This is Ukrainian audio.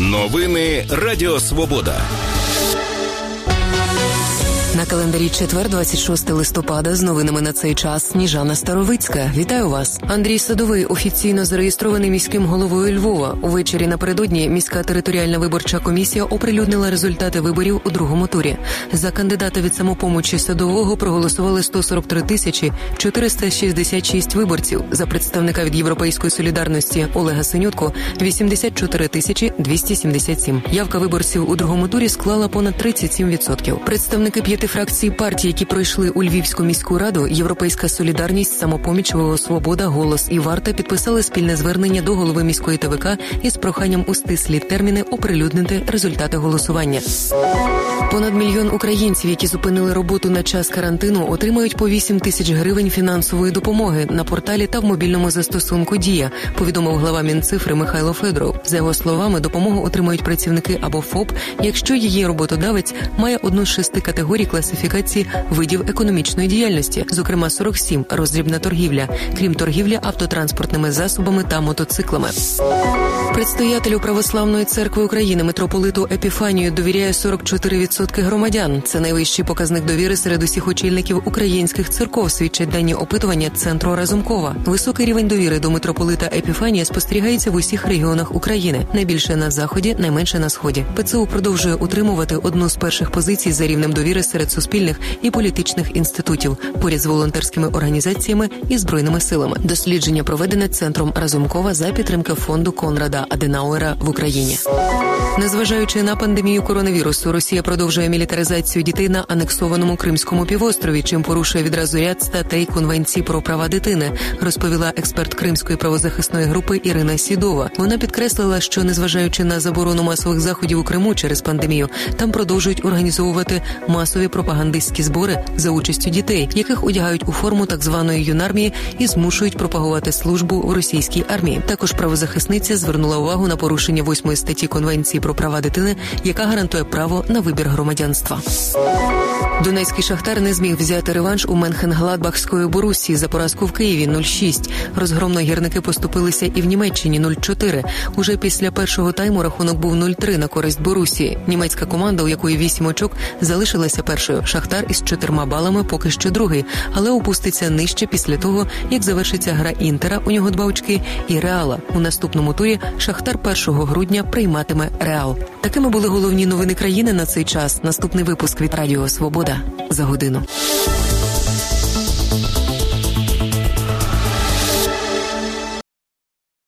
Новини Радіо Свобода. На календарі четвер, 26 листопада, з новинами на цей час Сніжана Старовицька. Вітаю вас. Андрій Садовий офіційно зареєстрований міським головою Львова. Увечері напередодні міська територіальна виборча комісія оприлюднила результати виборів у другому турі. За кандидата від «Самопомочі» Садового проголосували 143 466 виборців. За представника від «Європейської солідарності» Олега Синютку – 84 277. Явка виборців у другому турі склала понад 37%. Представники 5 фракцій партій, які пройшли у Львівську міську раду, «Європейська солідарність», «Самопоміч», «Свобода», «Голос» і «Варта» підписали спільне звернення до голови міської ТВК із проханням у стислі терміни оприлюднити результати голосування. Понад мільйон українців, які зупинили роботу на час карантину, отримають по 8 тисяч гривень фінансової допомоги на порталі та в мобільному застосунку «Дія», повідомив глава Мінцифри Михайло Федоров. За його словами, допомогу отримають працівники або ФОП, якщо її роботодавець має одну з 6 категорій класифікації видів економічної діяльності, зокрема 47 – роздрібна торгівля, крім торгівлі автотранспортними засобами та мотоциклами. Предстоятелю Православної церкви України митрополиту Епіфанію довіряє 44% громадян. Це найвищий показник довіри серед усіх очільників українських церков, свідчать дані опитування Центру Разумкова. Високий рівень довіри до митрополита Епіфанія спостерігається в усіх регіонах України. Найбільше на Заході, найменше на Сході. ПЦУ продовжує утримувати одну з перших позицій за рівнем довіри серед суспільних і політичних інститутів, поряд з волонтерськими організаціями і Збройними силами. Дослідження проведене Центром Разумкова за підтримки фонду Конрада Аденауера в Україні. Незважаючи на пандемію коронавірусу, Росія продовжує мілітаризацію дітей на анексованому Кримському півострові, чим порушує відразу ряд статей Конвенції про права дитини, розповіла експерт Кримської правозахисної групи Ірина Сідова. Вона підкреслила, що незважаючи на заборону масових заходів у Криму через пандемію, там продовжують організовувати масові пропагандистські збори за участю дітей, яких одягають у форму так званої юнармії і змушують пропагувати службу в російській армії. Також правозахисниця звернула увагу на порушення 8 статті Конвенції про права дитини, яка гарантує право на вибір громадянства. Донецький «Шахтар» не зміг взяти реванш у Менхенгладбахської Борусії за поразку в Києві 0-6. Розгромно гірники поступилися і в Німеччині 0-4. Уже після першого тайму рахунок був 0-3 на користь Борусії. Німецька команда, у якої 8 очок, залишилася першою. «Шахтар» із 4 балами поки що другий, але опуститься нижче після того, як завершиться гра «Інтера», у нього 2 очки, і «Реала». У наступному турі «Шахтар» 1 грудня прийматиме «Реал». Такими були головні новини країни на цей час. Наступний випуск від Радіо Свобода за годину.